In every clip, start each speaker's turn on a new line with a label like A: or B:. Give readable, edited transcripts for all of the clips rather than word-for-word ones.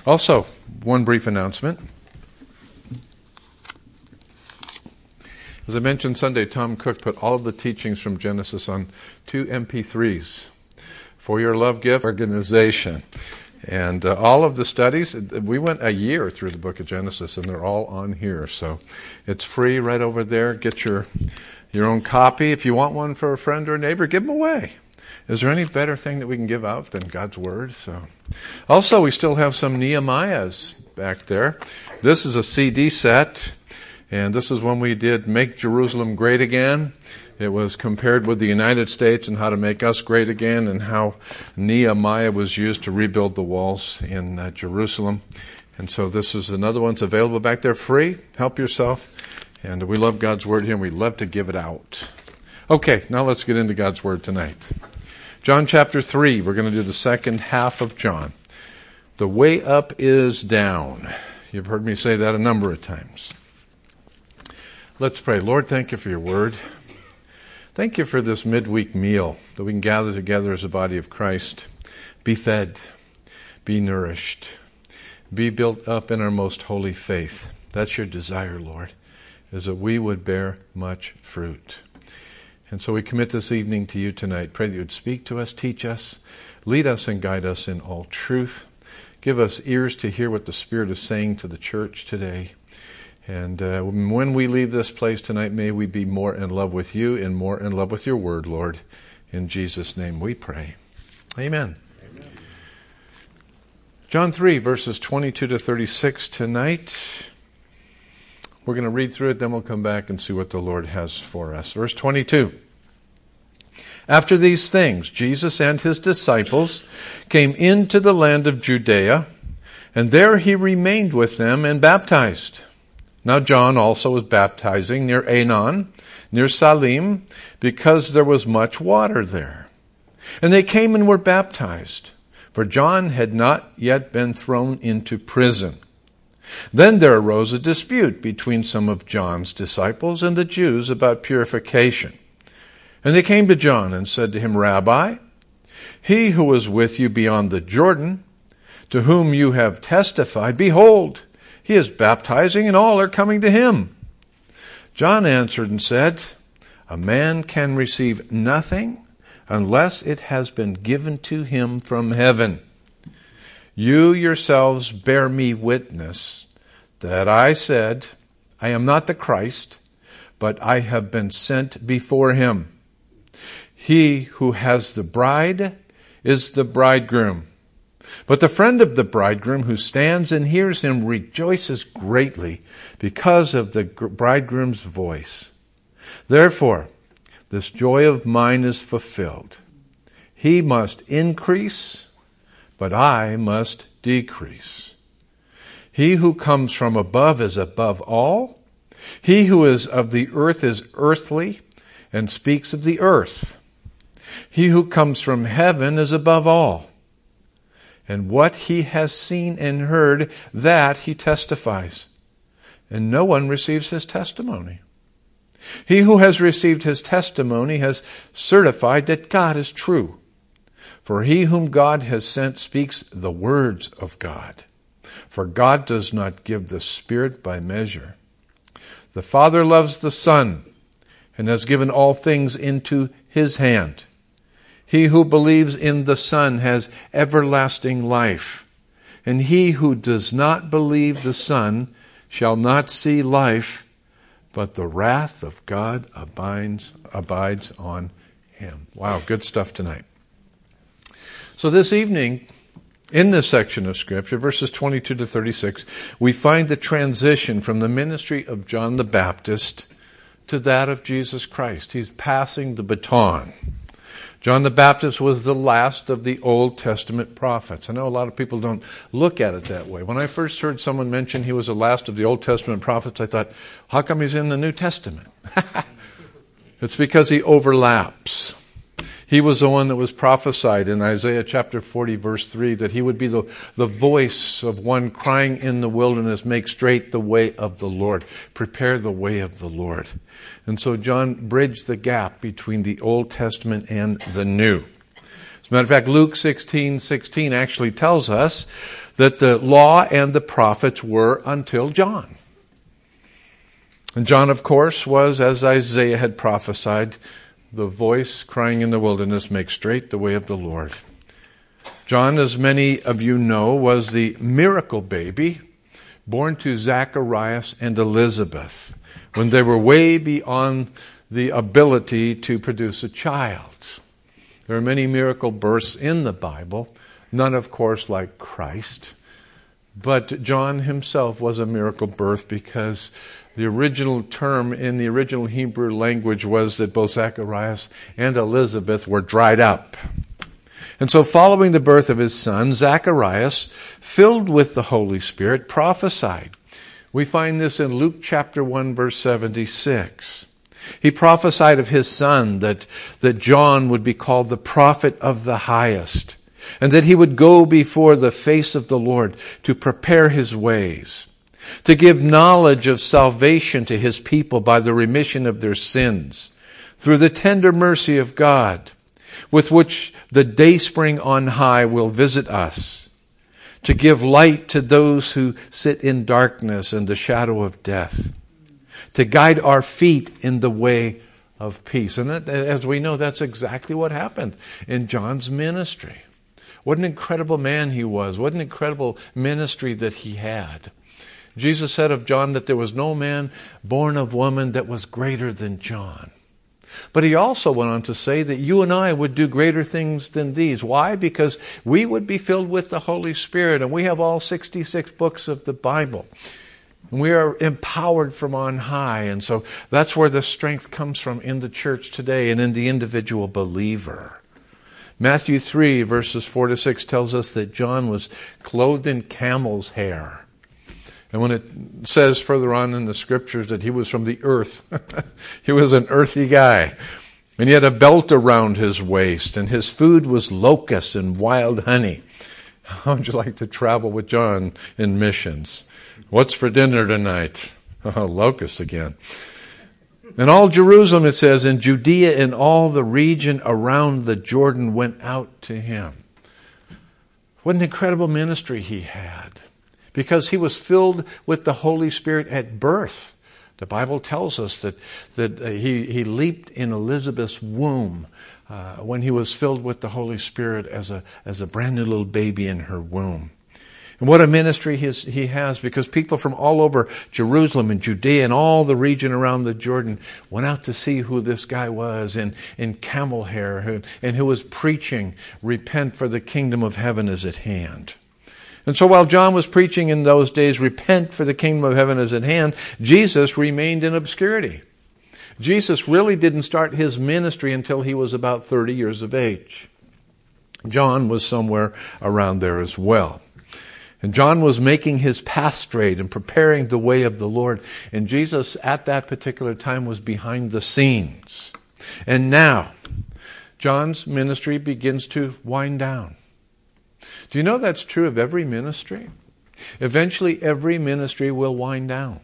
A: Also, one brief announcement. As I mentioned Sunday, Tom Cook put all of the teachings from Genesis on 2 MP3s for your Love Gift organization. And all of the studies, we went a year through the book of Genesis, and they're all on here. So it's free right over there. Get your own copy. If you want one for a friend or a neighbor, give them away. Is there any better thing that we can give out than God's Word? So, also, we still have some Nehemiahs back there. This is a CD set, and this is when we did Make Jerusalem Great Again. It was compared with the United States and how to make us great again, and how Nehemiah was used to rebuild the walls in Jerusalem. And so this is another one that's available back there, free. Help yourself. And we love God's Word here, and we love to give it out. Okay, now let's get into God's Word tonight. John chapter 3, we're going to do the second half of John. The way up is down. You've heard me say that a number of times. Let's pray. Lord, thank you for your Word. Thank you for this midweek meal that we can gather together as a body of Christ. Be fed, be nourished, be built up in our most holy faith. That's your desire, Lord, is that we would bear much fruit. And so we commit this evening to you tonight. Pray that you would speak to us, teach us, lead us and guide us in all truth. Give us ears to hear what the Spirit is saying to the church today. And when we leave this place tonight, may we be more in love with you and more in love with your word, Lord. In Jesus' name we pray. Amen. Amen. John 3, verses 22 to 36 tonight. We're going to read through it, then we'll come back and see what the Lord has for us. Verse 22. After these things, Jesus and his disciples came into the land of Judea, and there he remained with them and baptized. Now John also was baptizing near Aenon, near Salim, because there was much water there. And they came and were baptized, for John had not yet been thrown into prison. Then there arose a dispute between some of John's disciples and the Jews about purification. And they came to John and said to him, Rabbi, he who was with you beyond the Jordan, to whom you have testified, behold, he is baptizing and all are coming to him. John answered and said, a man can receive nothing unless it has been given to him from heaven. You yourselves bear me witness that I said, I am not the Christ, but I have been sent before him. He who has the bride is the bridegroom. But the friend of the bridegroom who stands and hears him rejoices greatly because of the bridegroom's voice. Therefore, this joy of mine is fulfilled. He must increase, but I must decrease. He who comes from above is above all. He who is of the earth is earthly and speaks of the earth. He who comes from heaven is above all. And what he has seen and heard, that he testifies. And no one receives his testimony. He who has received his testimony has certified that God is true. For he whom God has sent speaks the words of God. For God does not give the Spirit by measure. The Father loves the Son and has given all things into his hand. He who believes in the Son has everlasting life. And he who does not believe the Son shall not see life, but the wrath of God abides on him. Wow, good stuff tonight. So this evening, in this section of Scripture, verses 22 to 36, we find the transition from the ministry of John the Baptist to that of Jesus Christ. He's passing the baton. John the Baptist was the last of the Old Testament prophets. I know a lot of people don't look at it that way. When I first heard someone mention he was the last of the Old Testament prophets, I thought, how come he's in the New Testament? It's because he overlaps. He was the one that was prophesied in Isaiah chapter 40, verse 3, that he would be the voice of one crying in the wilderness, make straight the way of the Lord, prepare the way of the Lord. And so John bridged the gap between the Old Testament and the New. As a matter of fact, Luke 16:16 actually tells us that the law and the prophets were until John. And John, of course, was, as Isaiah had prophesied, the voice crying in the wilderness, make straight the way of the Lord. John, as many of you know, was the miracle baby born to Zacharias and Elizabeth when they were way beyond the ability to produce a child. There are many miracle births in the Bible, none, of course, like Christ. But John himself was a miracle birth because the original term in the original Hebrew language was that both Zacharias and Elizabeth were dried up. And so following the birth of his son, Zacharias, filled with the Holy Spirit, prophesied. We find this in Luke chapter 1, verse 76. He prophesied of his son that John would be called the prophet of the highest, and that he would go before the face of the Lord to prepare his ways, to give knowledge of salvation to his people by the remission of their sins, through the tender mercy of God, with which the dayspring on high will visit us, to give light to those who sit in darkness and the shadow of death, to guide our feet in the way of peace. And that, as we know, that's exactly what happened in John's ministry. What an incredible man he was. What an incredible ministry that he had. Jesus said of John that there was no man born of woman that was greater than John. But he also went on to say that you and I would do greater things than these. Why? Because we would be filled with the Holy Spirit, and we have all 66 books of the Bible. We are empowered from on high, and so that's where the strength comes from in the church today and in the individual believer. Matthew 3, verses 4 to 6 tells us that John was clothed in camel's hair. And when it says further on in the scriptures that he was from the earth, he was an earthy guy. And he had a belt around his waist, and his food was locusts and wild honey. How would you like to travel with John in missions? What's for dinner tonight? Oh, locusts again. And all Jerusalem, it says, and Judea and all the region around the Jordan went out to him. What an incredible ministry he had. Because he was filled with the Holy Spirit at birth. The Bible tells us that he leaped in Elizabeth's womb when he was filled with the Holy Spirit as a brand new little baby in her womb. And what a ministry he has, because people from all over Jerusalem and Judea and all the region around the Jordan went out to see who this guy was in camel hair and who was preaching, repent for the kingdom of heaven is at hand. And so while John was preaching in those days, repent for the kingdom of heaven is at hand, Jesus remained in obscurity. Jesus really didn't start his ministry until he was about 30 years of age. John was somewhere around there as well. And John was making his path straight and preparing the way of the Lord. And Jesus at that particular time was behind the scenes. And now, John's ministry begins to wind down. Do you know that's true of every ministry? Eventually, every ministry will wind down.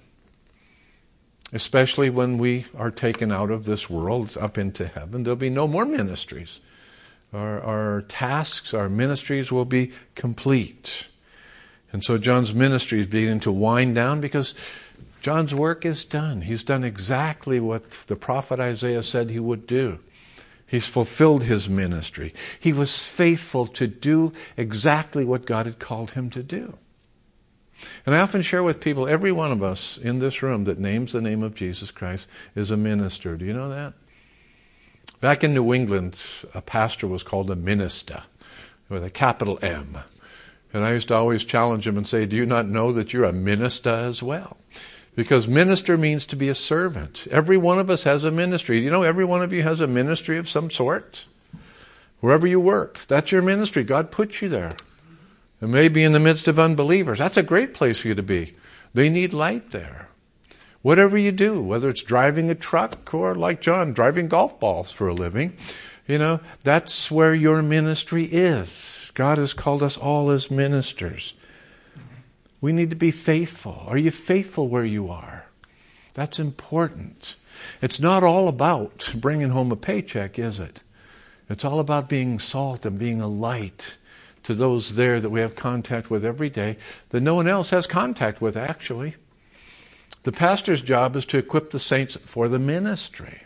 A: Especially when we are taken out of this world up into heaven. There'll be no more ministries. Our tasks, our ministries will be complete. And so John's ministry is beginning to wind down because John's work is done. He's done exactly what the prophet Isaiah said he would do. He's fulfilled his ministry. He was faithful to do exactly what God had called him to do. And I often share with people, every one of us in this room that names the name of Jesus Christ is a minister. Do you know that? Back in New England, a pastor was called a minister with a capital M. And I used to always challenge him and say, do you not know that you're a minister as well? Because minister means to be a servant. Every one of us has a ministry. You know, every one of you has a ministry of some sort. Wherever you work, that's your ministry. God put you there. It may be in the midst of unbelievers. That's a great place for you to be. They need light there. Whatever you do, whether it's driving a truck or like John, driving golf balls for a living, you know, that's where your ministry is. God has called us all as ministers. We need to be faithful. Are you faithful where you are? That's important. It's not all about bringing home a paycheck, is it? It's all about being salt and being a light to those there that we have contact with every day that no one else has contact with, actually. The pastor's job is to equip the saints for the ministry.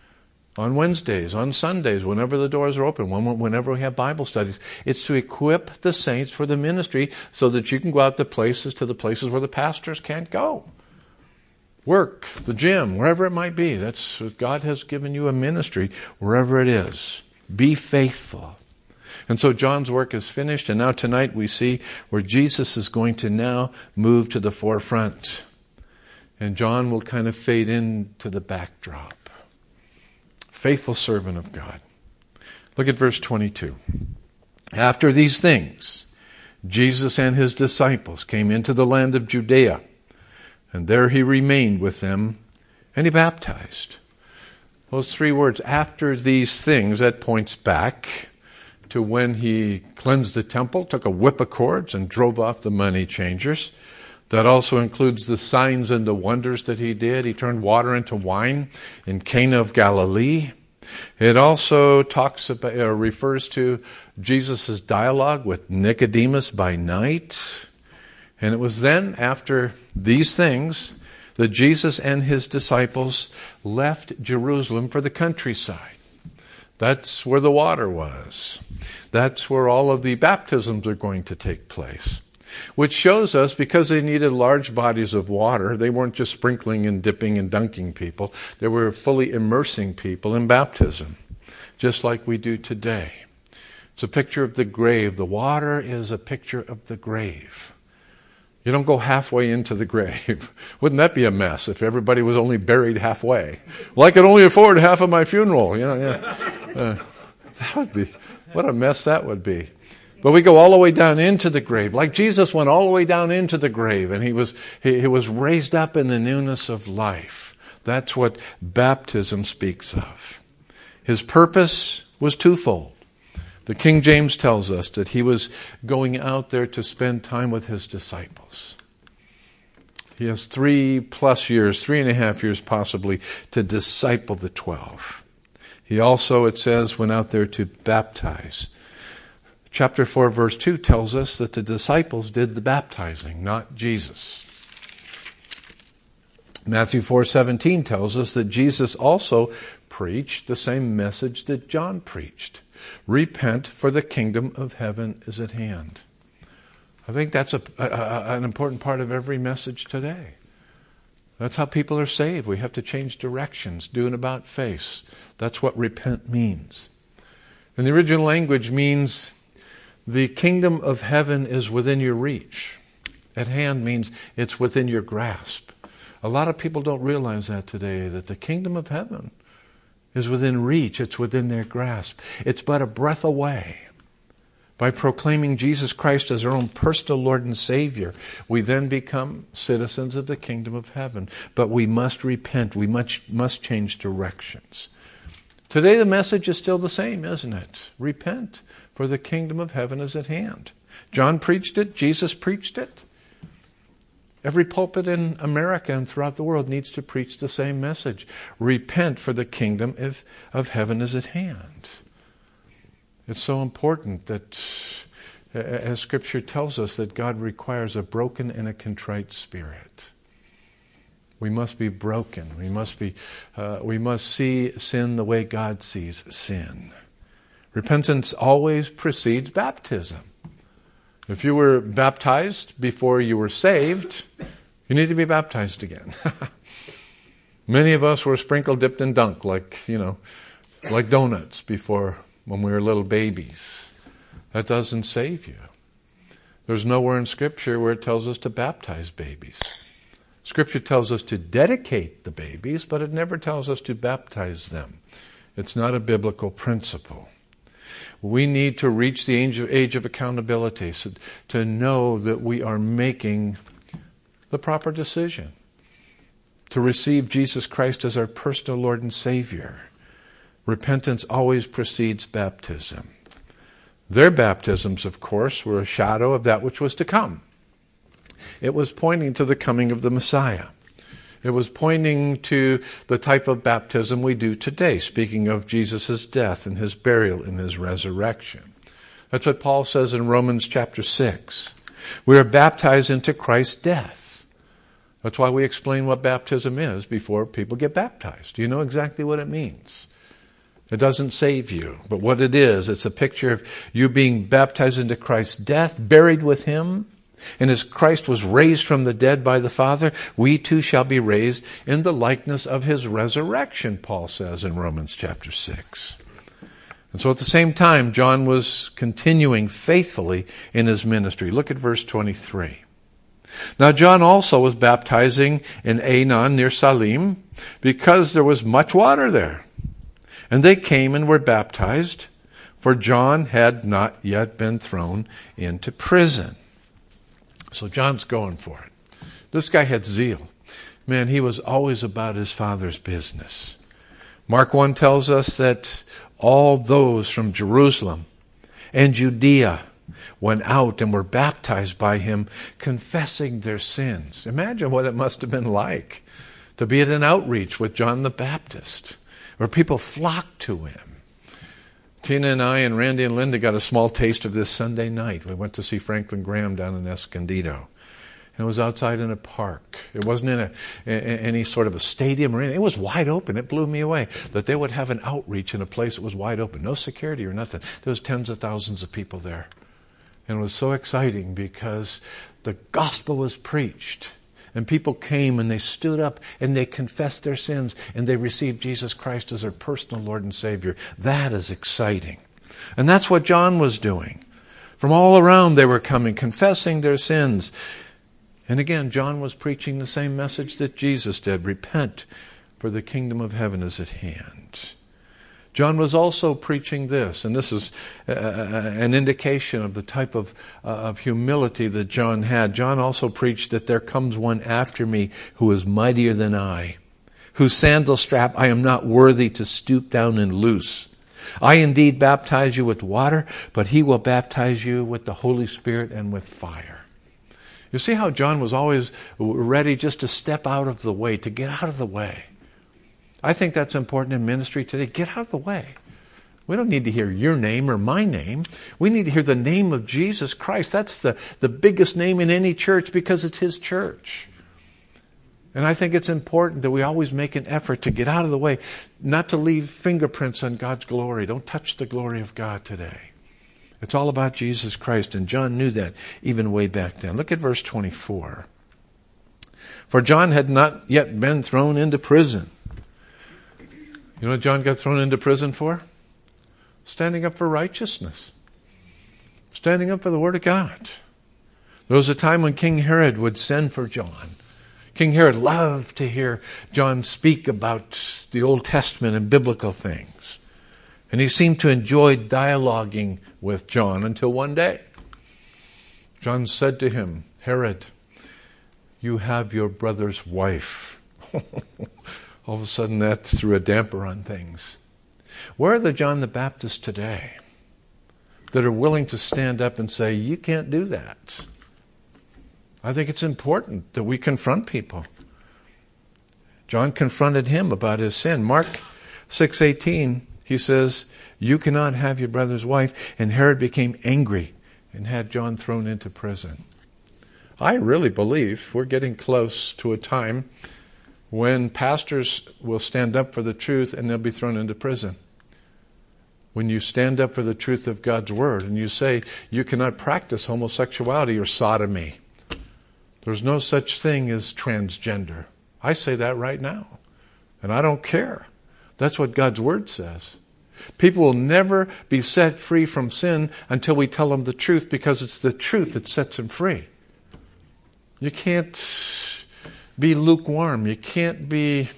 A: On Wednesdays, on Sundays, whenever the doors are open, whenever we have Bible studies, it's to equip the saints for the ministry so that you can go out to the places where the pastors can't go. Work, the gym, wherever it might be. God has given you a ministry wherever it is. Be faithful. And so John's work is finished, and now tonight we see where Jesus is going to now move to the forefront. And John will kind of fade into the backdrop. Faithful servant of God. Look at verse 22. After these things, Jesus and his disciples came into the land of Judea, and there he remained with them, and he baptized. Those three words, after these things, that points back to when he cleansed the temple, took a whip of cords, and drove off the money changers. That also includes the signs and the wonders that he did. He turned water into wine in Cana of Galilee. It also refers to Jesus' dialogue with Nicodemus by night. And it was then, after these things, that Jesus and his disciples left Jerusalem for the countryside. That's where the water was. That's where all of the baptisms are going to take place. Which shows us, because they needed large bodies of water, they weren't just sprinkling and dipping and dunking people. They were fully immersing people in baptism, just like we do today. It's a picture of the grave. The water is a picture of the grave. You don't go halfway into the grave. Wouldn't that be a mess if everybody was only buried halfway? Well, I could only afford half of my funeral. That would be, what a mess that would be. But we go all the way down into the grave, like Jesus went all the way down into the grave, and he was raised up in the newness of life. That's what baptism speaks of. His purpose was twofold. The King James tells us that he was going out there to spend time with his disciples. He has 3+ years, 3.5 years possibly, to disciple the 12. He also, it says, went out there to baptize. Chapter 4, verse 2 tells us that the disciples did the baptizing, not Jesus. Matthew 4:17 tells us that Jesus also preached the same message that John preached. Repent, for the kingdom of heaven is at hand. I think that's an important part of every message today. That's how people are saved. We have to change directions, do an about face. That's what repent means. And the original language means the kingdom of heaven is within your reach. At hand means it's within your grasp. A lot of people don't realize that today, that the kingdom of heaven is within reach. It's within their grasp. It's but a breath away. By proclaiming Jesus Christ as our own personal Lord and Savior, we then become citizens of the kingdom of heaven. But we must repent. We must change directions. Today the message is still the same, isn't it? Repent, for the kingdom of heaven is at hand. John preached it. Jesus preached it. Every pulpit in America and throughout the world needs to preach the same message. Repent, for the kingdom of heaven is at hand. It's so important that, as Scripture tells us, that God requires a broken and a contrite spirit. We must be broken. We must see sin the way God sees sin. Repentance always precedes baptism. If you were baptized before you were saved, you need to be baptized again. Many of us were sprinkled, dipped, and dunked like donuts before when we were little babies. That doesn't save you. There's nowhere in Scripture where it tells us to baptize babies. Scripture tells us to dedicate the babies, but it never tells us to baptize them. It's not a biblical principle. We need to reach the age of accountability, so to know that we are making the proper decision to receive Jesus Christ as our personal Lord and Savior. Repentance always precedes baptism. Their baptisms, of course, were a shadow of that which was to come. It was pointing to the coming of the Messiah. It was pointing to the type of baptism we do today, speaking of Jesus' death and his burial and his resurrection. That's what Paul says in Romans chapter 6. We are baptized into Christ's death. That's why we explain what baptism is before people get baptized. You know exactly what it means. It doesn't save you, but what it is, it's a picture of you being baptized into Christ's death, buried with him, and as Christ was raised from the dead by the Father, we too shall be raised in the likeness of his resurrection, Paul says in Romans chapter 6. And so at the same time, John was continuing faithfully in his ministry. Look at verse 23. Now John also was baptizing in Aenon near Salim, because there was much water there. And they came and were baptized, for John had not yet been thrown into prison. So John's going for it. This guy had zeal. Man, he was always about his Father's business. Mark 1 tells us that all those from Jerusalem and Judea went out and were baptized by him, confessing their sins. Imagine what it must have been like to be at an outreach with John the Baptist, where people flocked to him. Tina and I and Randy and Linda got a small taste of this Sunday night. We went to see Franklin Graham down in Escondido. And it was outside in a park. It wasn't in any sort of a stadium or anything. It was wide open. It blew me away that they would have an outreach in a place that was wide open. No security or nothing. There was tens of thousands of people there. And it was so exciting because the gospel was preached. And people came and they stood up and they confessed their sins and they received Jesus Christ as their personal Lord and Savior. That is exciting. And that's what John was doing. From all around they were coming, confessing their sins. And again, John was preaching the same message that Jesus did. Repent, for the kingdom of heaven is at hand. John was also preaching this, and this is an indication of the type of humility that John had. John also preached that there comes one after me who is mightier than I, whose sandal strap I am not worthy to stoop down and loose. I indeed baptize you with water, but he will baptize you with the Holy Spirit and with fire. You see how John was always ready just to step out of the way, to get out of the way. I think that's important in ministry today. Get out of the way. We don't need to hear your name or my name. We need to hear the name of Jesus Christ. That's the biggest name in any church because it's his church. And I think it's important that we always make an effort to get out of the way, not to leave fingerprints on God's glory. Don't touch the glory of God today. It's all about Jesus Christ, and John knew that even way back then. Look at verse 24. For John had not yet been thrown into prison. You know what John got thrown into prison for? Standing up for righteousness. Standing up for the Word of God. There was a time when King Herod would send for John. King Herod loved to hear John speak about the Old Testament and biblical things. And he seemed to enjoy dialoguing with John until one day. John said to him, Herod, you have your brother's wife. All of a sudden that threw a damper on things. Where are the John the Baptists today that are willing to stand up and say, you can't do that? I think it's important that we confront people. John confronted him about his sin. Mark 6:18, he says, you cannot have your brother's wife. And Herod became angry and had John thrown into prison. I really believe we're getting close to a time when pastors will stand up for the truth and they'll be thrown into prison. When you stand up for the truth of God's Word and you say you cannot practice homosexuality or sodomy. There's no such thing as transgender. I say that right now. And I don't care. That's what God's Word says. People will never be set free from sin until we tell them the truth, because it's the truth that sets them free. You can't be lukewarm. You can't be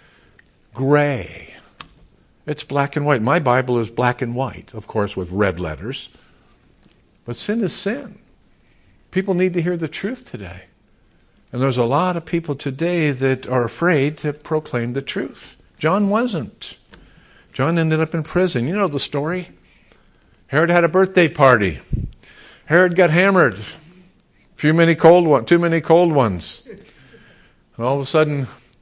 A: gray. It's black and white. My Bible is black and white, of course, with red letters. But sin is sin. People need to hear the truth today. And there's a lot of people today that are afraid to proclaim the truth. John wasn't. John ended up in prison. You know the story. Herod had a birthday party. Herod got hammered. Too many cold ones. And all of a sudden,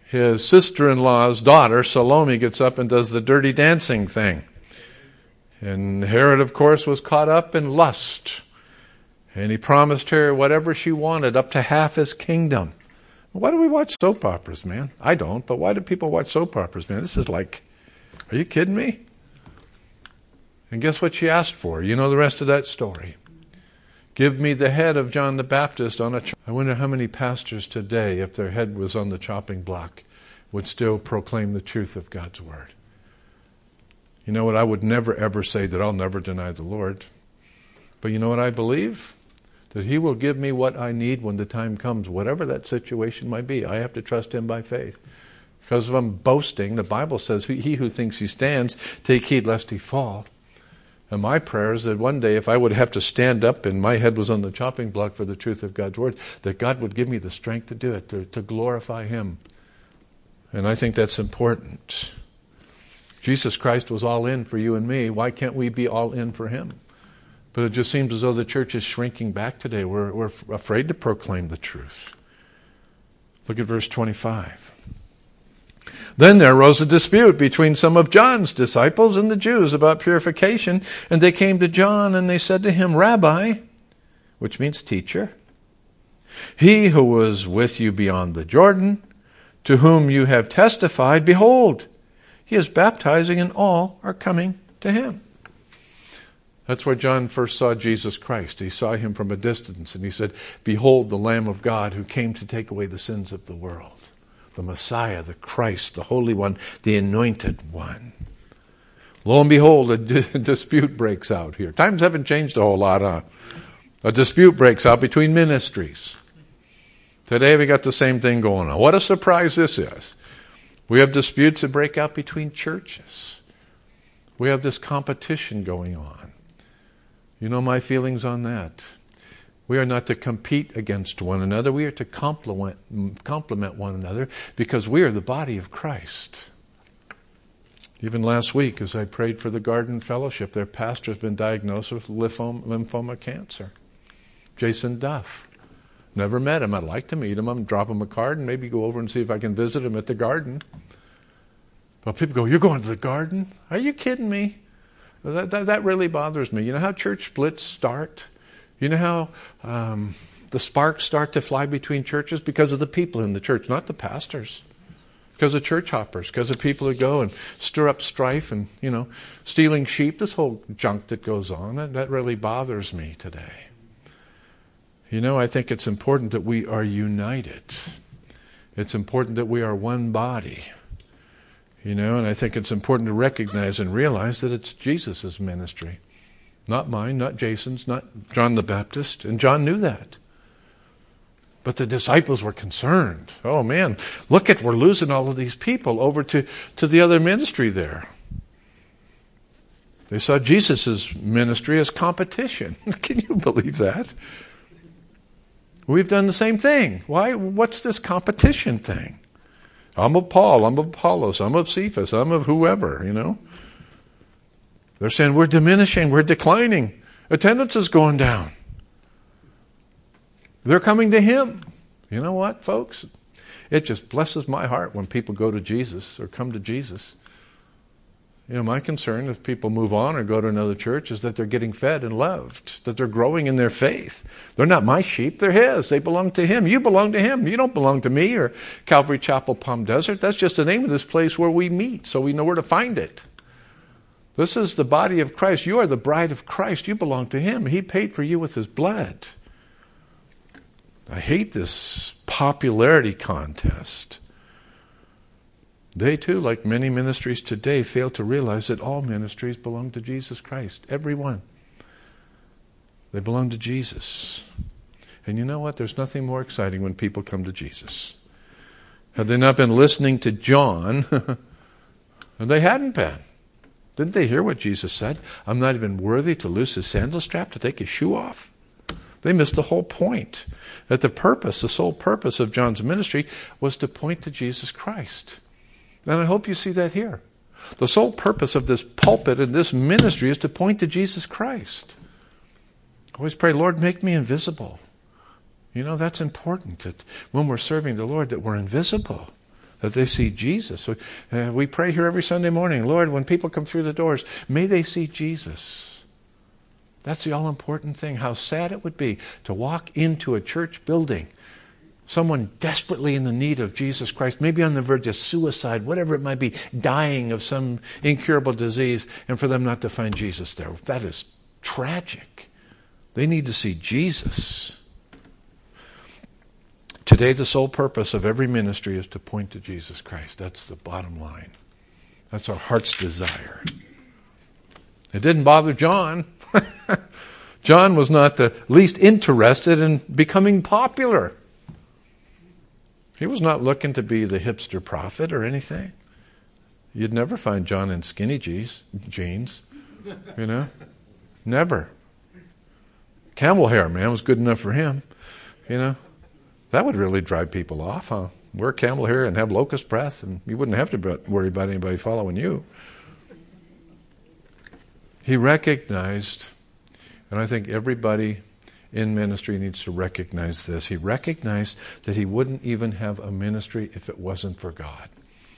A: his sister-in-law's daughter, Salome, gets up and does the dirty dancing thing. And Herod, of course, was caught up in lust. And he promised her whatever she wanted, up to half his kingdom. Why do we watch soap operas, man? I don't, but why do people watch soap operas, man? This is like, are you kidding me? And guess what she asked for? You know the rest of that story. Give me the head of John the Baptist on a... I wonder how many pastors today, if their head was on the chopping block, would still proclaim the truth of God's word. You know what? I would never ever say that I'll never deny the Lord. But you know what I believe? That He will give me what I need when the time comes, whatever that situation might be. I have to trust Him by faith. Because if I'm boasting, the Bible says, he who thinks he stands, take heed lest he fall. And my prayer is that one day, if I would have to stand up and my head was on the chopping block for the truth of God's word, that God would give me the strength to do it, to glorify Him. And I think that's important. Jesus Christ was all in for you and me. Why can't we be all in for Him? But it just seems as though the church is shrinking back today. We're afraid to proclaim the truth. Look at verse 25. Then there arose a dispute between some of John's disciples and the Jews about purification, and they came to John and they said to him, Rabbi, which means teacher, he who was with you beyond the Jordan, to whom you have testified, behold, he is baptizing and all are coming to him. That's where John first saw Jesus Christ. He saw Him from a distance and he said, behold the Lamb of God who came to take away the sins of the world. The Messiah, the Christ, the Holy One, the Anointed One. Lo and behold, a dispute breaks out here. Times haven't changed a whole lot, huh? A dispute breaks out between ministries. Today we got the same thing going on. What a surprise this is. We have disputes that break out between churches. We have this competition going on. You know my feelings on that. We are not to compete against one another. We are to complement one another because we are the body of Christ. Even last week, as I prayed for the Garden Fellowship, their pastor has been diagnosed with lymphoma cancer. Jason Duff. Never met him. I'd like to meet him. I'm drop him a card and maybe go over and see if I can visit him at the garden. But people go, you're going to the garden? Are you kidding me? That really bothers me. You know how church splits start? You know how the sparks start to fly between churches? Because of the people in the church, not the pastors. Because of church hoppers, because of people who go and stir up strife and, stealing sheep, this whole junk that goes on. That really bothers me today. I think it's important that we are united. It's important that we are one body. And I think it's important to recognize and realize that it's Jesus' ministry. Not mine, not Jason's, not John the Baptist. And John knew that. But the disciples were concerned. Oh man, we're losing all of these people over to the other ministry there. They saw Jesus' ministry as competition. Can you believe that? We've done the same thing. Why? What's this competition thing? I'm of Paul, I'm of Apollos, I'm of Cephas, I'm of whoever, They're saying we're diminishing, we're declining. Attendance is going down. They're coming to Him. You know what, folks? It just blesses my heart when people go to Jesus or come to Jesus. My concern if people move on or go to another church is that they're getting fed and loved, that they're growing in their faith. They're not my sheep, they're His. They belong to Him. You belong to Him. You don't belong to me or Calvary Chapel, Palm Desert. That's just the name of this place where we meet, so we know where to find it. This is the body of Christ. You are the bride of Christ. You belong to Him. He paid for you with His blood. I hate this popularity contest. They too, like many ministries today, fail to realize that all ministries belong to Jesus Christ. Every one. They belong to Jesus. And you know what? There's nothing more exciting when people come to Jesus. Had they not been listening to John, and they hadn't been, didn't they hear what Jesus said? I'm not even worthy to loose his sandal strap, to take his shoe off. They missed the whole point. That the sole purpose of John's ministry was to point to Jesus Christ. And I hope you see that here. The sole purpose of this pulpit and this ministry is to point to Jesus Christ. I always pray, Lord, make me invisible. That's important, that when we're serving the Lord, that we're invisible. that they see Jesus. So, we pray here every Sunday morning, Lord, when people come through the doors, may they see Jesus. That's the all-important thing. How sad it would be to walk into a church building, someone desperately in the need of Jesus Christ, maybe on the verge of suicide, whatever it might be, dying of some incurable disease, and for them not to find Jesus there. That is tragic. They need to see Jesus. Today, the sole purpose of every ministry is to point to Jesus Christ. That's the bottom line. That's our heart's desire. It didn't bother John. John was not the least interested in becoming popular. He was not looking to be the hipster prophet or anything. You'd never find John in skinny jeans, Never. Camel hair, man, was good enough for him, That would really drive people off, huh? Wear camel hair and have locust breath, and you wouldn't have to worry about anybody following you. He recognized, and I think everybody in ministry needs to recognize this. He recognized that he wouldn't even have a ministry if it wasn't for God.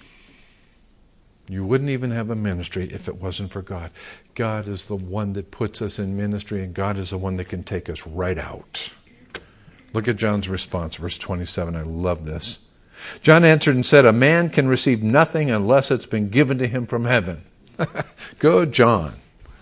A: You wouldn't even have a ministry if it wasn't for God. God is the one that puts us in ministry, and God is the one that can take us right out. Look at John's response, verse 27. I love this. John answered and said, a man can receive nothing unless it's been given to him from heaven. Go, John.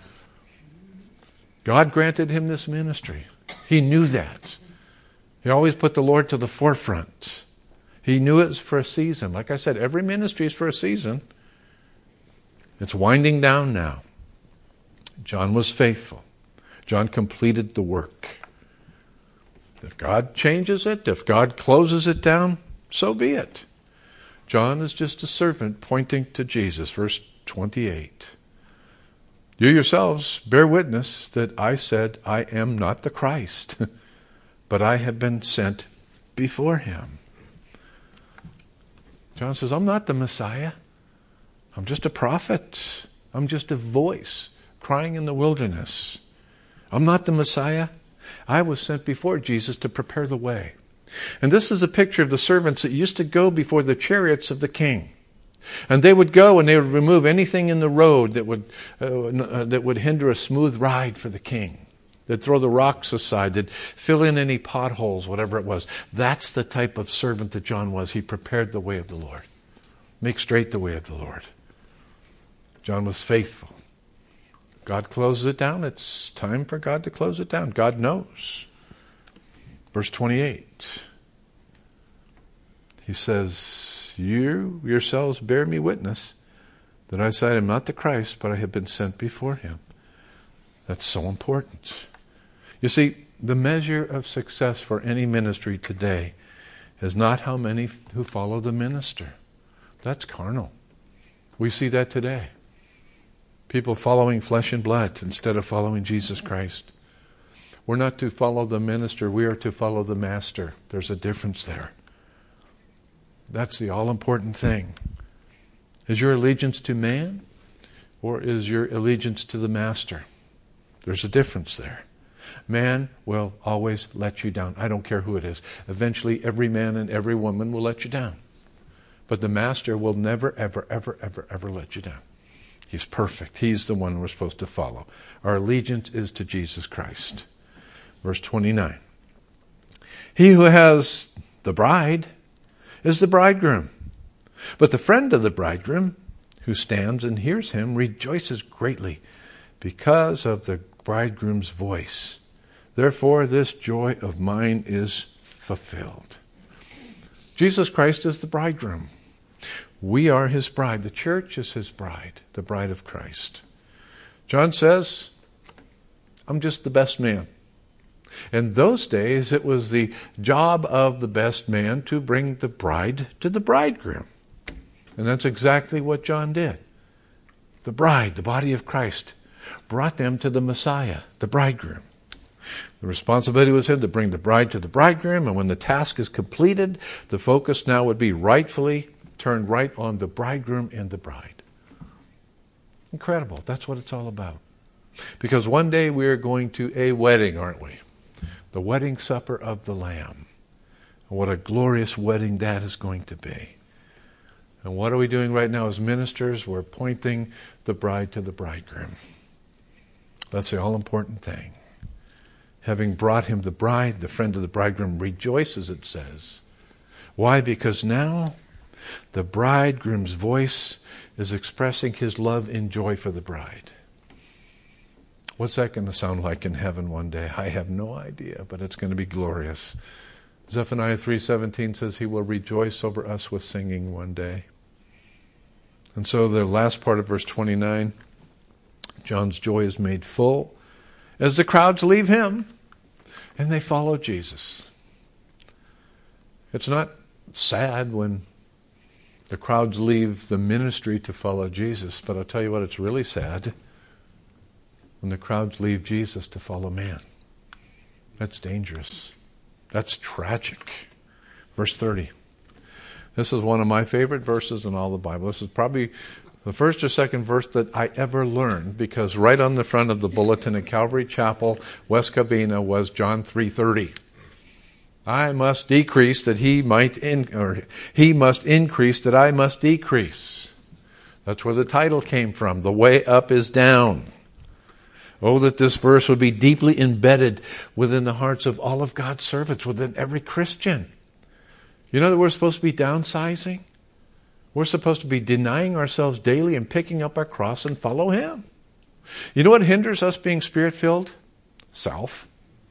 A: God granted him this ministry. He knew that. He always put the Lord to the forefront. He knew it was for a season. Like I said, every ministry is for a season. It's winding down now. John was faithful. John completed the work. If God changes it, if God closes it down, so be it. John is just a servant pointing to Jesus. Verse 28. You yourselves bear witness that I said I am not the Christ, but I have been sent before him. John says, I'm not the Messiah. I'm just a prophet. I'm just a voice crying in the wilderness. I'm not the Messiah. I was sent before Jesus to prepare the way. And this is a picture of the servants that used to go before the chariots of the king. And they would go and they would remove anything in the road that would hinder a smooth ride for the king. They'd throw the rocks aside. They'd fill in any potholes, whatever it was. That's the type of servant that John was. He prepared the way of the Lord. Make straight the way of the Lord. John was faithful. God closes it down. It's time for God to close it down. God knows. Verse 28. He says, you yourselves bear me witness that I said I am not the Christ, but I have been sent before him. That's so important. You see, the measure of success for any ministry today is not how many who follow the minister. That's carnal. We see that today. People following flesh and blood instead of following Jesus Christ. We're not to follow the minister. We are to follow the master. There's a difference there. That's the all-important thing. Is your allegiance to man, or is your allegiance to the master? There's a difference there. Man will always let you down. I don't care who it is. Eventually, every man and every woman will let you down. But the master will never, ever, ever, ever, ever let you down. He's perfect. He's the one we're supposed to follow. Our allegiance is to Jesus Christ. Verse 29. He who has the bride is the bridegroom. But the friend of the bridegroom, who stands and hears him, rejoices greatly because of the bridegroom's voice. Therefore, this joy of mine is fulfilled. Jesus Christ is the bridegroom. We are his bride. The church is his bride, the bride of Christ. John says, I'm just the best man. In those days, it was the job of the best man to bring the bride to the bridegroom. And that's exactly what John did. The bride, the body of Christ, brought them to the Messiah, the bridegroom. The responsibility was his to bring the bride to the bridegroom, and when the task is completed, the focus now would be rightfully turned right on the bridegroom and the bride. Incredible. That's what it's all about. Because one day we are going to a wedding, aren't we? The wedding supper of the Lamb. What a glorious wedding that is going to be. And what are we doing right now as ministers? We're pointing the bride to the bridegroom. That's the all-important thing. Having brought him the bride, the friend of the bridegroom rejoices, it says. Why? Because now the bridegroom's voice is expressing his love and joy for the bride. What's that going to sound like in heaven one day? I have no idea, but it's going to be glorious. Zephaniah 3:17 says he will rejoice over us with singing one day. And so the last part of verse 29, John's joy is made full as the crowds leave him and they follow Jesus. It's not sad when the crowds leave the ministry to follow Jesus, but I'll tell you what, it's really sad when the crowds leave Jesus to follow man. That's dangerous. That's tragic. Verse 30. This is one of my favorite verses in all the Bible. This is probably the first or second verse that I ever learned, because right on the front of the bulletin at Calvary Chapel, West Covina, was John 3:30. I must decrease that he must increase that I must decrease. That's where the title came from. The way up is down. Oh, that this verse would be deeply embedded within the hearts of all of God's servants, within every Christian. You know that we're supposed to be downsizing? We're supposed to be denying ourselves daily and picking up our cross and follow him. You know what hinders us being Spirit-filled? Self.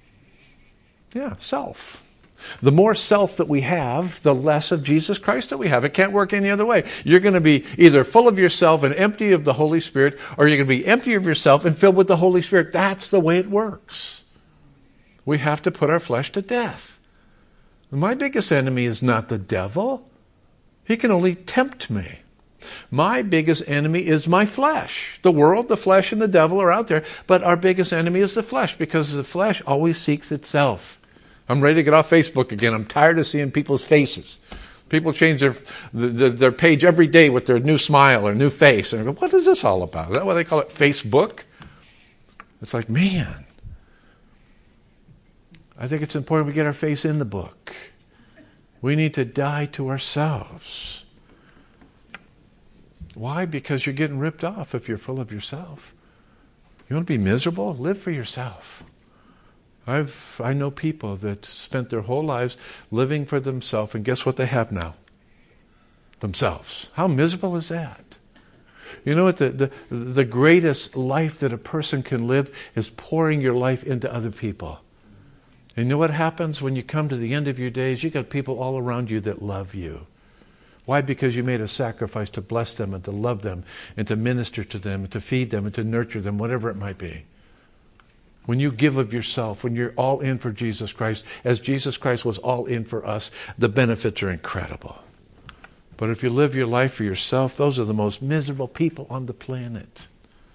A: Yeah, self. The more self that we have, the less of Jesus Christ that we have. It can't work any other way. You're going to be either full of yourself and empty of the Holy Spirit, or you're going to be empty of yourself and filled with the Holy Spirit. That's the way it works. We have to put our flesh to death. My biggest enemy is not the devil. He can only tempt me. My biggest enemy is my flesh. The world, the flesh, and the devil are out there, but our biggest enemy is the flesh, because the flesh always seeks itself. I'm ready to get off Facebook again. I'm tired of seeing people's faces. People change their page every day with their new smile or new face. And I go, what is this all about? Is that why they call it Facebook? It's like, man, I think it's important we get our face in the book. We need to die to ourselves. Why? Because you're getting ripped off if you're full of yourself. You want to be miserable? Live for yourself. I know people that spent their whole lives living for themselves, and guess what they have now? Themselves. How miserable is that? You know what? The greatest life that a person can live is pouring your life into other people. And you know what happens when you come to the end of your days? You got people all around you that love you. Why? Because you made a sacrifice to bless them and to love them and to minister to them and to feed them and to nurture them, whatever it might be. When you give of yourself, when you're all in for Jesus Christ, as Jesus Christ was all in for us, the benefits are incredible. But if you live your life for yourself, those are the most miserable people on the planet.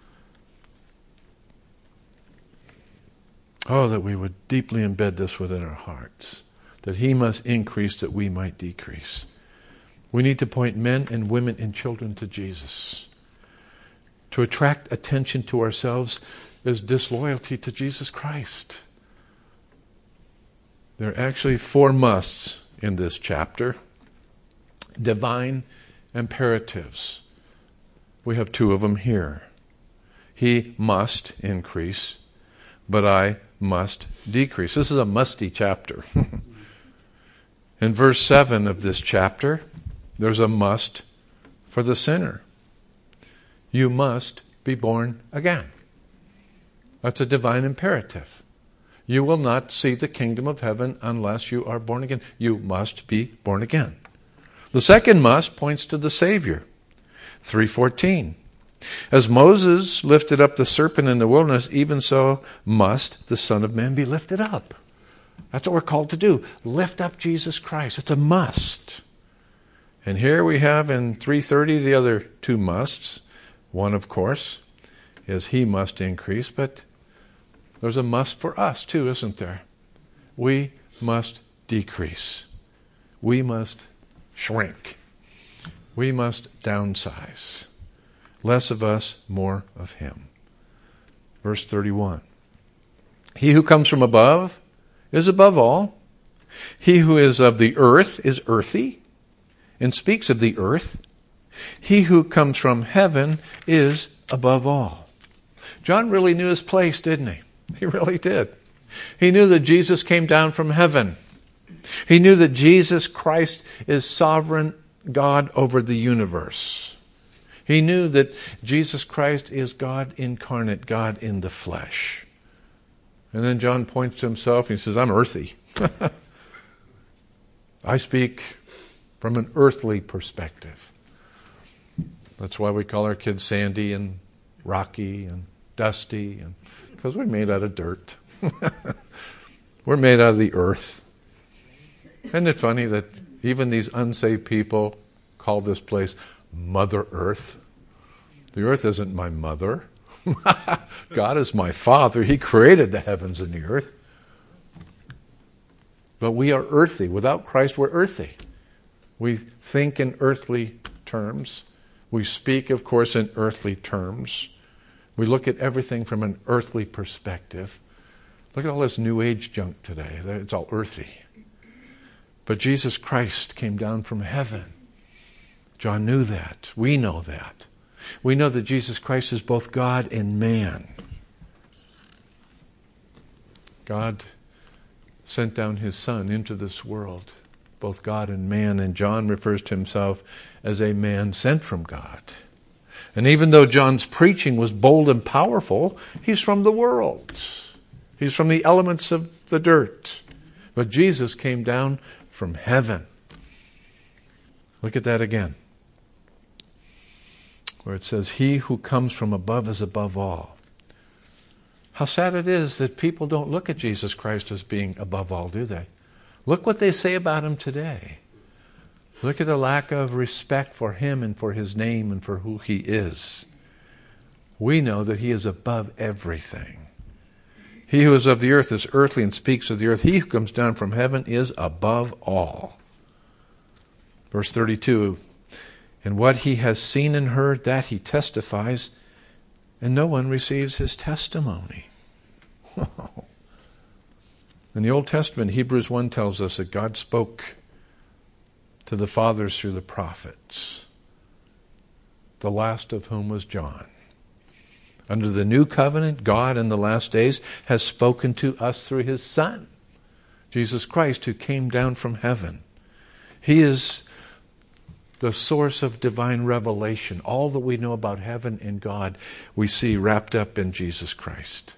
A: Oh, that we would deeply embed this within our hearts, that he must increase that we might decrease. We need to point men and women and children to Jesus. To attract attention to ourselves is disloyalty to Jesus Christ. There are actually 4 musts in this chapter. Divine imperatives. We have 2 of them here. He must increase, but I must decrease. This is a musty chapter. In verse 7 of this chapter, there's a must for the sinner. You must be born again. That's a divine imperative. You will not see the kingdom of heaven unless you are born again. You must be born again. The second must points to the Savior. 3:14. As Moses lifted up the serpent in the wilderness, even so must the Son of Man be lifted up. That's what we're called to do. Lift up Jesus Christ. It's a must. And here we have in 3:30 the other 2 musts. One, of course, is he must increase, but there's a must for us too, isn't there? We must decrease. We must shrink. We must downsize. Less of us, more of him. Verse 31. He who comes from above is above all. He who is of the earth is earthy and speaks of the earth. He who comes from heaven is above all. John really knew his place, didn't he? He really did. He knew that Jesus came down from heaven. He knew that Jesus Christ is sovereign God over the universe. He knew that Jesus Christ is God incarnate, God in the flesh. And then John points to himself and he says, I'm earthy. I speak from an earthly perspective. That's why we call our kids Sandy and Rocky and Dusty, and because we're made out of dirt. We're made out of the earth. Isn't it funny that even these unsaved people call this place Mother Earth? The earth isn't my mother. God is my Father. He created the heavens and the earth. But we are earthy. Without Christ, we're earthy. We think in earthly terms. We speak, of course, in earthly terms. We look at everything from an earthly perspective. Look at all this New Age junk today. It's all earthy. But Jesus Christ came down from heaven. John knew that. We know that. We know that Jesus Christ is both God and man. God sent down his Son into this world, both God and man, and John refers to himself as a man sent from God. And even though John's preaching was bold and powerful, he's from the world. He's from the elements of the dirt. But Jesus came down from heaven. Look at that again, where it says, he who comes from above is above all. How sad it is that people don't look at Jesus Christ as being above all, do they? Look what they say about him today. Look at the lack of respect for him and for his name and for who he is. We know that he is above everything. He who is of the earth is earthly and speaks of the earth. He who comes down from heaven is above all. Verse 32, and what he has seen and heard, that he testifies, and no one receives his testimony. In the Old Testament, Hebrews 1 tells us that God spoke to the fathers through the prophets, the last of whom was John. Under the new covenant, God in the last days has spoken to us through his Son, Jesus Christ, who came down from heaven. He is the source of divine revelation. All that we know about heaven and God, we see wrapped up in Jesus Christ.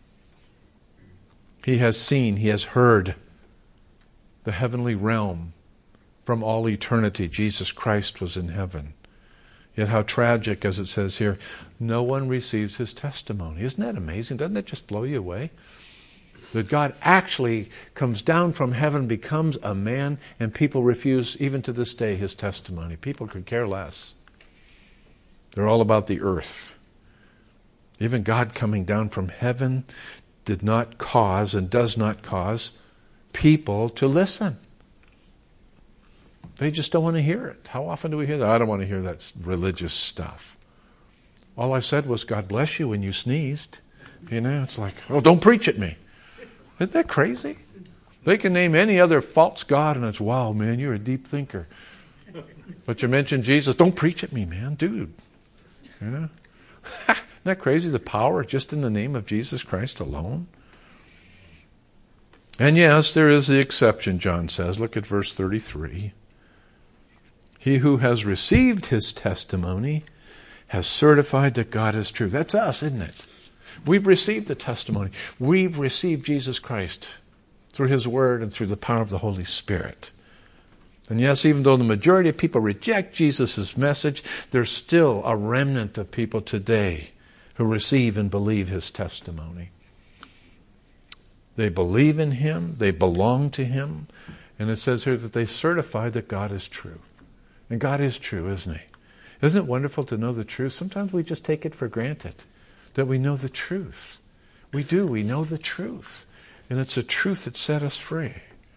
A: He has seen, he has heard the heavenly realm from all eternity. Jesus Christ was in heaven. Yet how tragic, as it says here, no one receives his testimony. Isn't that amazing? Doesn't that just blow you away? That God actually comes down from heaven, becomes a man, and people refuse, even to this day, his testimony. People could care less. They're all about the earth. Even God coming down from heaven did not cause and does not cause people to listen. They just don't want to hear it. How often do we hear that? I don't want to hear that religious stuff. All I said was, God bless you when you sneezed. You know, it's like, oh, don't preach at me. Isn't that crazy? They can name any other false god and it's, wow, man, you're a deep thinker. But you mention Jesus, don't preach at me, man, dude. You know? Isn't that crazy? The power just in the name of Jesus Christ alone. And yes, there is the exception, John says. Look at verse 33. He who has received his testimony has certified that God is true. That's us, isn't it? We've received the testimony. We've received Jesus Christ through his word and through the power of the Holy Spirit. And yes, even though the majority of people reject Jesus' message, there's still a remnant of people today who receive and believe his testimony. They believe in him, they belong to him, and it says here that they certify that God is true. And God is true, isn't he? Isn't it wonderful to know the truth? Sometimes we just take it for granted that we know the truth. We do, we know the truth. And it's a truth that set us free.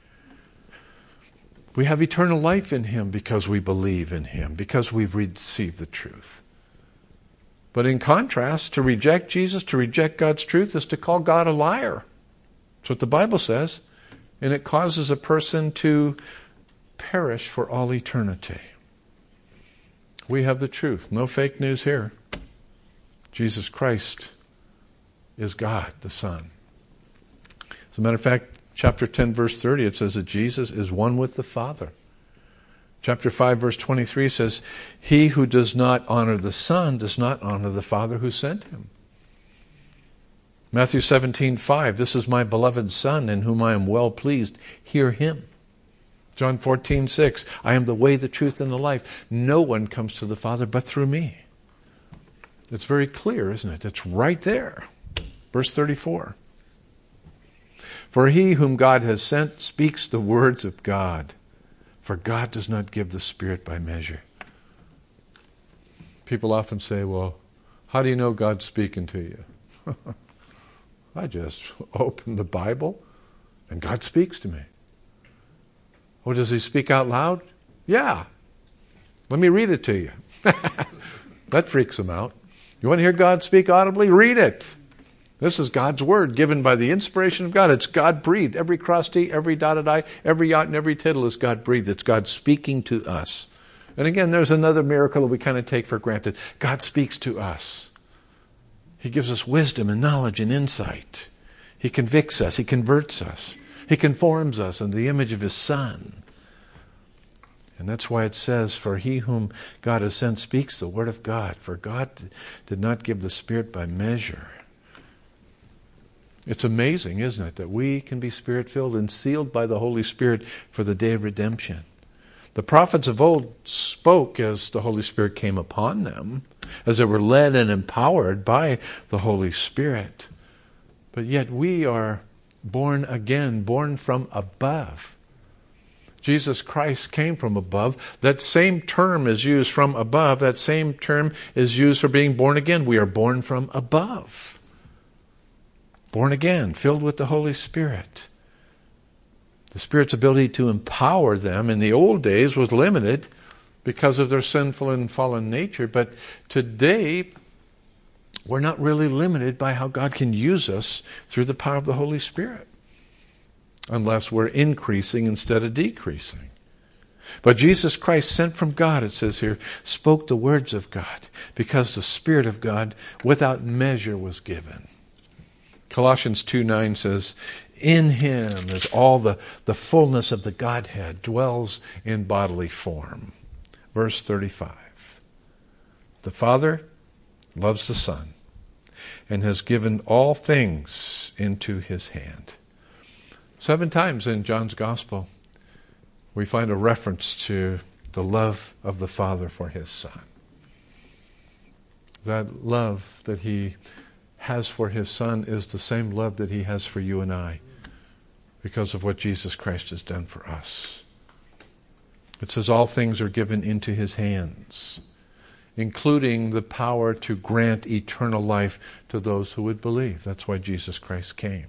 A: We have eternal life in him because we believe in him, because we've received the truth. But in contrast, to reject Jesus, to reject God's truth, is to call God a liar. That's what the Bible says. And it causes a person to perish for all eternity. We have the truth. No fake news here. Jesus Christ is God, the Son. As a matter of fact, chapter 10, verse 30, it says that Jesus is one with the Father. Chapter 5, verse 23 says, he who does not honor the Son does not honor the Father who sent him. Matthew 17:5, this is my beloved Son in whom I am well pleased. Hear him. John 14:6, I am the way, the truth, and the life. No one comes to the Father but through me. It's very clear, isn't it? It's right there. Verse 34. For he whom God has sent speaks the words of God. For God does not give the Spirit by measure. People often say, well, how do you know God's speaking to you? I just open the Bible and God speaks to me. Oh, does he speak out loud? Yeah. Let me read it to you. That freaks him out. You want to hear God speak audibly? Read it. This is God's word given by the inspiration of God. It's God-breathed. Every cross T, every dotted I, every yot, and every tittle is God-breathed. It's God speaking to us. And again, there's another miracle that we kind of take for granted. God speaks to us. He gives us wisdom and knowledge and insight. He convicts us. He converts us. He conforms us in the image of His Son. And that's why it says, for he whom God has sent speaks the word of God. For God did not give the Spirit by measure. It's amazing, isn't it, that we can be Spirit-filled and sealed by the Holy Spirit for the day of redemption. The prophets of old spoke as the Holy Spirit came upon them, as they were led and empowered by the Holy Spirit. But yet we are born again, born from above. Jesus Christ came from above. That same term is used from above. That same term is used for being born again. We are born from above. Born again, filled with the Holy Spirit. The Spirit's ability to empower them in the old days was limited because of their sinful and fallen nature. But today, we're not really limited by how God can use us through the power of the Holy Spirit, unless we're increasing instead of decreasing. But Jesus Christ, sent from God, it says here, spoke the words of God because the Spirit of God without measure was given. Colossians 2:9 says, in Him is all the fullness of the Godhead dwells in bodily form. Verse 35. The Father loves the Son and has given all things into His hand. 7 times in John's Gospel, we find a reference to the love of the Father for His Son. That love that He has for His Son is the same love that He has for you and I, because of what Jesus Christ has done for us. It says all things are given into His hands, including the power to grant eternal life to those who would believe. That's why Jesus Christ came.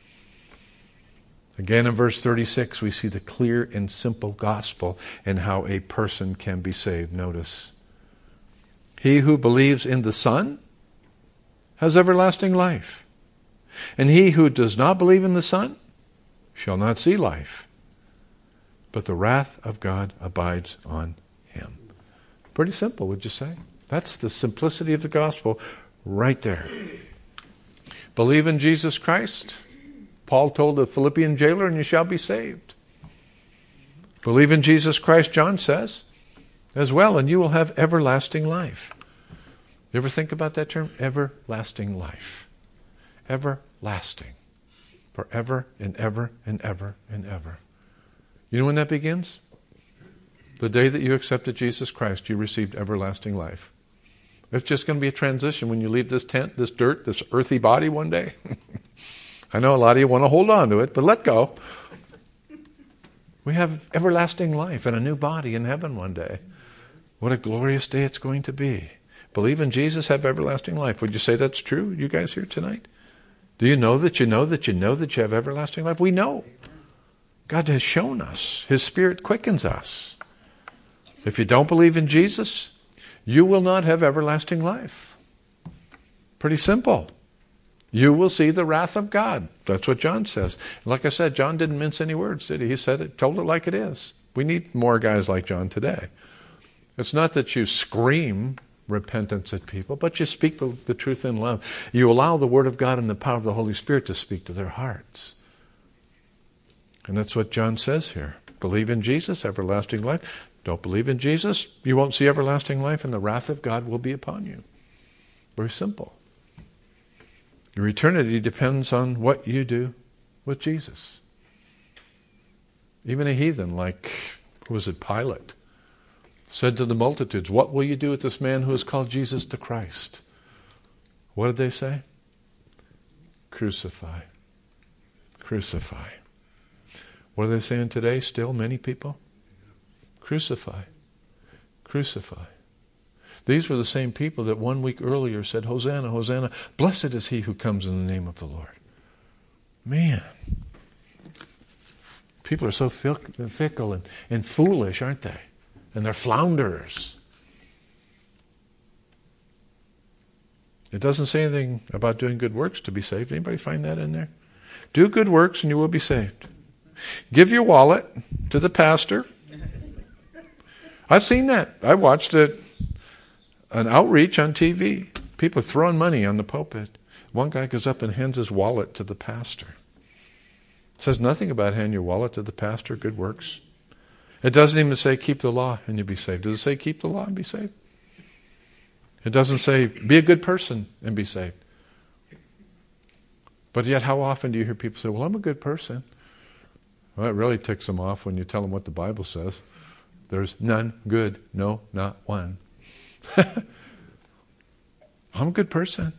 A: Again, in verse 36, we see the clear and simple gospel and how a person can be saved. Notice, he who believes in the Son has everlasting life, and he who does not believe in the Son shall not see life, but the wrath of God abides on him. Pretty simple, would you say? That's the simplicity of the gospel right there. Believe in Jesus Christ, Paul told the Philippian jailer, and you shall be saved. Believe in Jesus Christ, John says, as well, and you will have everlasting life. You ever think about that term? Everlasting life. Everlasting. Forever and ever and ever and ever. You know when that begins? The day that you accepted Jesus Christ, you received everlasting life. It's just going to be a transition when you leave this tent, this dirt, this earthy body one day. I know a lot of you want to hold on to it, but let go. We have everlasting life and a new body in heaven one day. What a glorious day it's going to be. Believe in Jesus, have everlasting life. Would you say that's true, you guys here tonight? Do you know that you know that you know that you have everlasting life? We know. God has shown us. His Spirit quickens us. If you don't believe in Jesus, you will not have everlasting life. Pretty simple. You will see the wrath of God. That's what John says. Like I said, John didn't mince any words, did he? He said it, told it like it is. We need more guys like John today. It's not that you scream repentance at people, but you speak the truth in love. You allow the Word of God and the power of the Holy Spirit to speak to their hearts. And that's what John says here. Believe in Jesus, everlasting life. Don't believe in Jesus, you won't see everlasting life, and the wrath of God will be upon you. Very simple. Your eternity depends on what you do with Jesus. Even a heathen like, who was it, Pilate, said to the multitudes, what will you do with this man who is called Jesus the Christ? What did they say? Crucify. Crucify. What are they saying today still, many people? Crucify. Crucify. These were the same people that 1 week earlier said, Hosanna, Hosanna, blessed is he who comes in the name of the Lord. Man. People are so fickle and foolish, aren't they? And they're flounderers. It doesn't say anything about doing good works to be saved. Anybody find that in there? Do good works and you will be saved. Give your wallet to the pastor. I've seen that. I watched an outreach on TV. People throwing money on the pulpit. One guy goes up and hands his wallet to the pastor. It says nothing about hand your wallet to the pastor, good works. It doesn't even say keep the law and you'll be saved. Does it say keep the law and be saved? It doesn't say be a good person and be saved. But yet how often do you hear people say, well, I'm a good person. Well, it really ticks them off when you tell them what the Bible says. There's none good, no, not one. I'm a good person.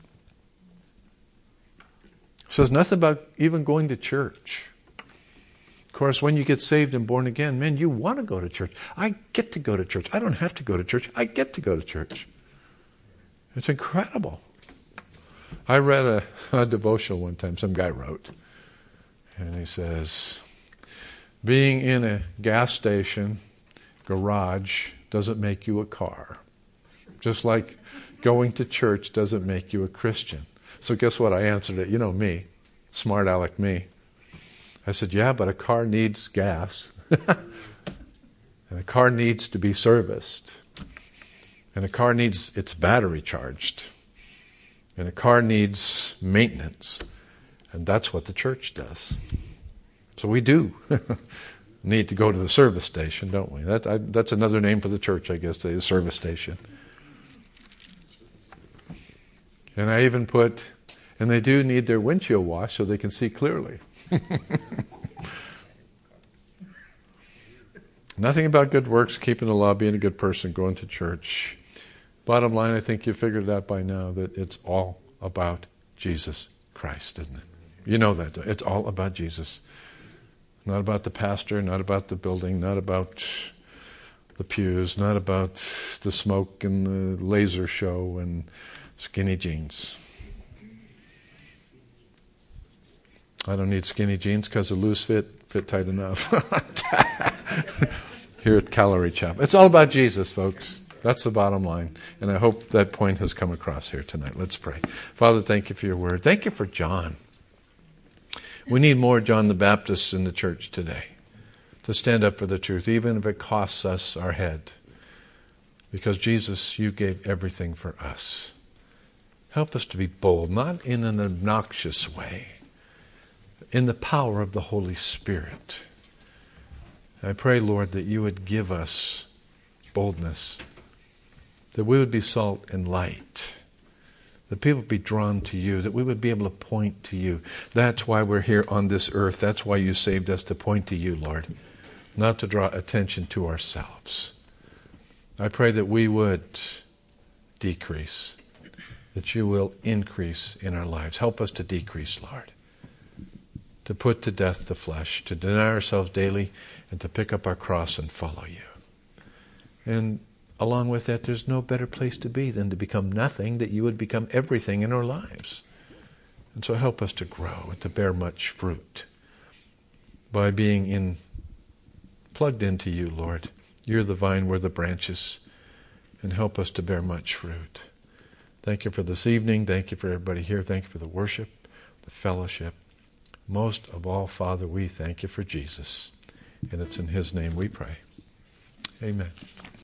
A: It says nothing about even going to church. Of course, when you get saved and born again, man, you want to go to church. I get to go to church. I don't have to go to church. I get to go to church. It's incredible. I read a devotional one time some guy wrote. And he says, being in a gas station garage doesn't make you a car. Just like going to church doesn't make you a Christian. So guess what? I answered it. You know me. Smart aleck me. I said, yeah, but a car needs gas. And a car needs to be serviced. And a car needs its battery charged. And a car needs maintenance. And that's what the church does. So we do need to go to the service station, don't we? That's another name for the church, I guess, the service station. And I even put, and they do need their windshield washed so they can see clearly. Nothing about good works, keeping the law, being a good person, going to church. Bottom line, I think you figured it out by now that it's all about Jesus Christ, isn't it? You know that. It's all about Jesus. Not about the pastor, not about the building, not about the pews, not about the smoke and the laser show and skinny jeans. I don't need skinny jeans because the loose fit tight enough. Here at Calvary Chapel. It's all about Jesus, folks. That's the bottom line. And I hope that point has come across here tonight. Let's pray. Father, thank you for your word. Thank you for John. We need more John the Baptist in the church today to stand up for the truth, even if it costs us our head. Because Jesus, you gave everything for us. Help us to be bold, not in an obnoxious way, in the power of the Holy Spirit. I pray, Lord, that you would give us boldness, that we would be salt and light, that people would be drawn to you, that we would be able to point to you. That's why we're here on this earth. That's why you saved us, to point to you, Lord, not to draw attention to ourselves. I pray that we would decrease, that you will increase in our lives. Help us to decrease, Lord, to put to death the flesh, to deny ourselves daily, and to pick up our cross and follow you. And along with that, there's no better place to be than to become nothing, that you would become everything in our lives. And so help us to grow and to bear much fruit by being plugged into you, Lord. You're the vine, we're the branches, and help us to bear much fruit. Thank you for this evening. Thank you for everybody here. Thank you for the worship, the fellowship. Most of all, Father, we thank you for Jesus. And it's in his name we pray. Amen.